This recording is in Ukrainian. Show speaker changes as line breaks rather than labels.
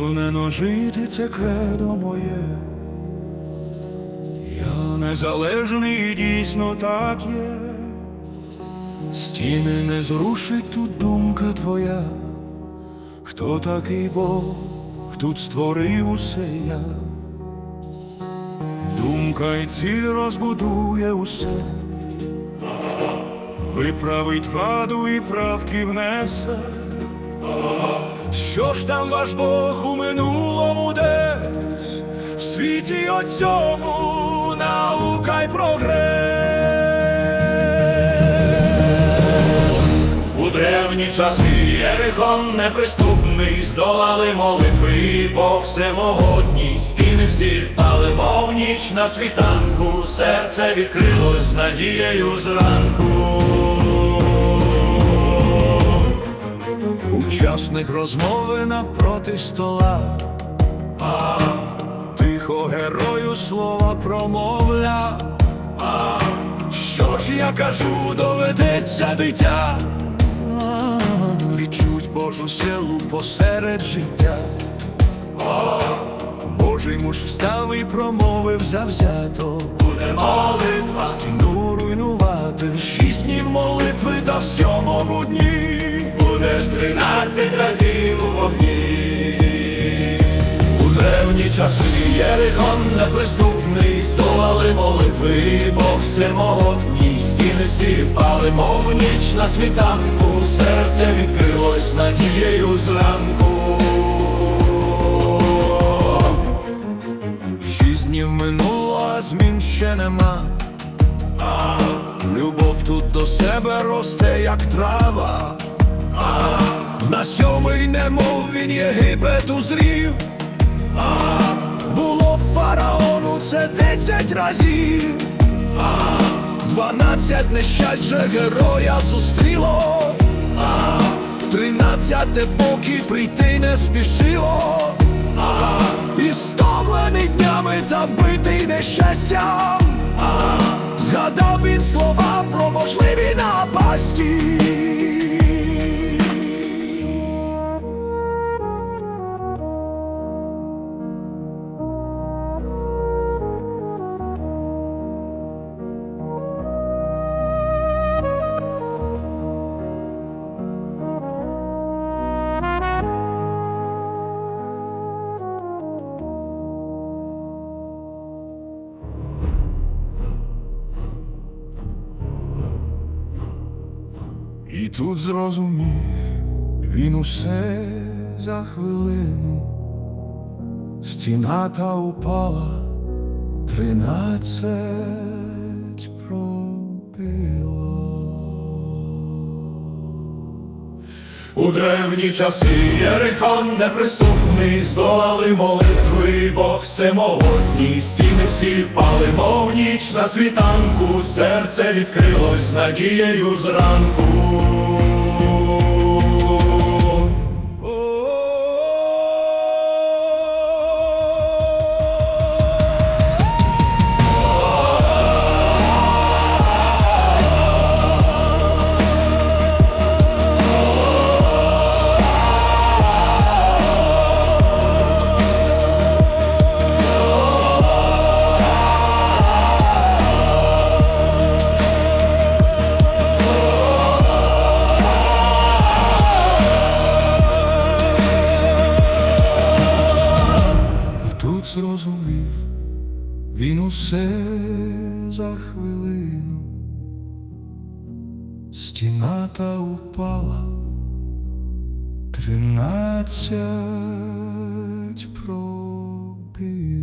впевнено жити це кредо моє. Я незалежний, дійсно так є. Стіни не зрушить тут думка твоя. Хто такий Бог, тут створив усе я. Думка й ціль розбудує усе. Виправить ваду і правки внесе. Що ж там ваш Бог у минулому десь? В світі оцьому наука й прогрес. У древні часи Єрихон неприступний, здолали молитви, Бог всемогутній. Стіни всі впали, мов ніч на світанку, серце відкрилось з надією зранку. Учасник розмови навпроти стола, тихо герою слова промовля. Що ж я кажу, доведеться дитя відчуть Божу силу посеред життя. Божий муж встав і промовив завзято: буде молитва стіну руйнувати, 6 днів молитви та в 7-му дні будеш 13 разів у вогні. У древні часи Єрихон неприступний, здолали молитви, Бог всемогутній. Стіни всі впали, мов ніч на світанку, серце відкрилось надією зранку. 6 днів минуло, а змін ще нема. Любов тут до себе росте, як трава. На 7-й, немов він Єгипет узрів. Було фараону це 10 разів. 12 нещасть же героя зустріло. 13-те поки прийти не спішило. І стомлений днями та вбитий нещастям, згадав він слова про можливі напасті. І тут зрозумів він усе за хвилину. Стіна та упала, 13 пробило. У древні часи Єрихон неприступний, здолали молитви, Бог всемогутній. Стіни всі впали, мов ніч на світанку, серце відкрилось з надією зранку. Зрозумів він усе за хвилину. Стіна та упала, 13 пробило.